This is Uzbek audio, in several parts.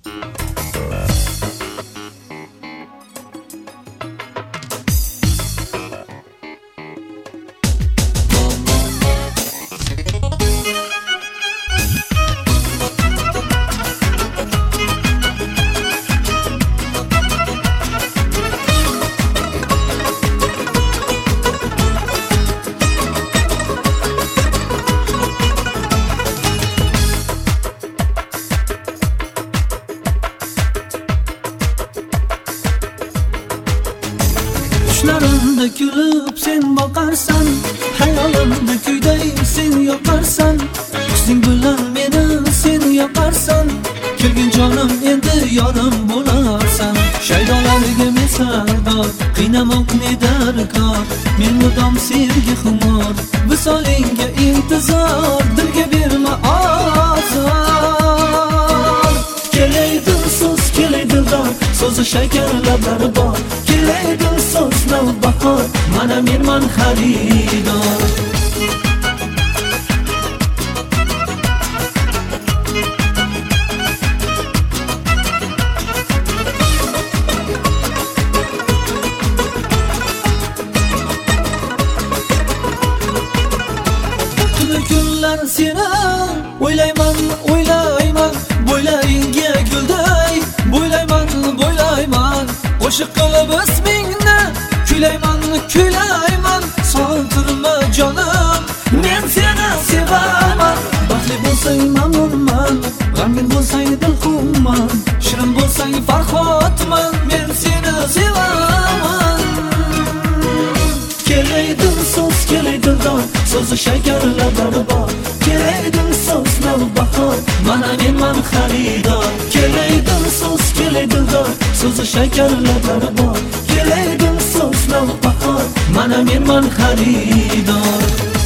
Düşlerimde gülüp sen bakarsan, hayolimda kuyday sen yoqarsan, husning bilan meni sen yoqarsan, kelgin jonim endi yorim bo'larsan. Shaydolarga mesardor, qiynamoq ne darkor, men mudom sevgi xumor, visolingga intizor, dilga berma ozor. Kelaydi so'z, kelaydi dor, so'zi shakar lablari bor, kelaydi so'z navbahor, mana menman xaridor. Tuni kunlar seni o'ylayman, o'ylayman, bo'ylaringga gulday, bo'ylayman, bo'ylayman, qo'shiq qilib ismingni kuylayman, kuylayman. So'ntirma jonim, men seni sevaman. Baxtli bo'lsang mamnunman, g'amgin bo'lsang dilxumman, shirin bo'lsang farxodman, men seni sevaman. Kelaydi so'z, kelaydi dor, so'zi shakar lablari bor, kelaydi so'z navbahor, mana menman xaridor. Kelaydi so'z, kelaydi dor, so'zi shakar lablari bor, kelaydi so'z navbahor, mana menman xaridor.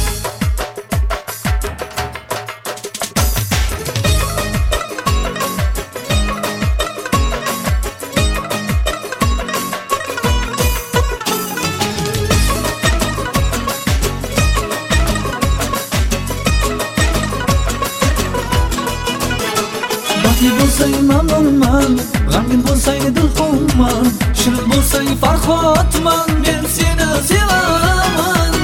Baxtli bo'lsang mamnunman, g'amgin bo'lsang dilxumman, shirin bo'lsang farxodman, men seni sevaman.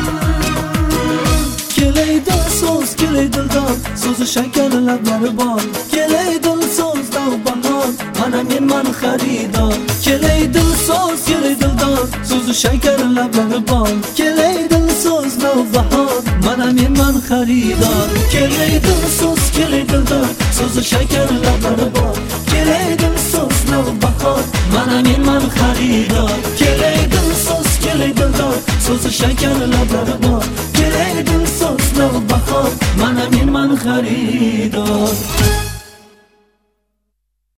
Kelaydi so'z, kelaydi dor, so'zi shakar lablari bor, kelaydi so'z navbahor, mana menman xaridor. Kelaydi so'z, kelaydi dor, so'zi shakar lablari bor, kelaydi so'z navbahor, mana menman xaridor. Kelaydi so'z, kelaydi dor, so'zi shakar lablari bor, kelaydi so'z navbahor, mana menman xaridor. Kelaydi so'z, kelaydi dor, so'zi shakar lablari bor, kelaydi so'z navbahor, mana menman xaridor.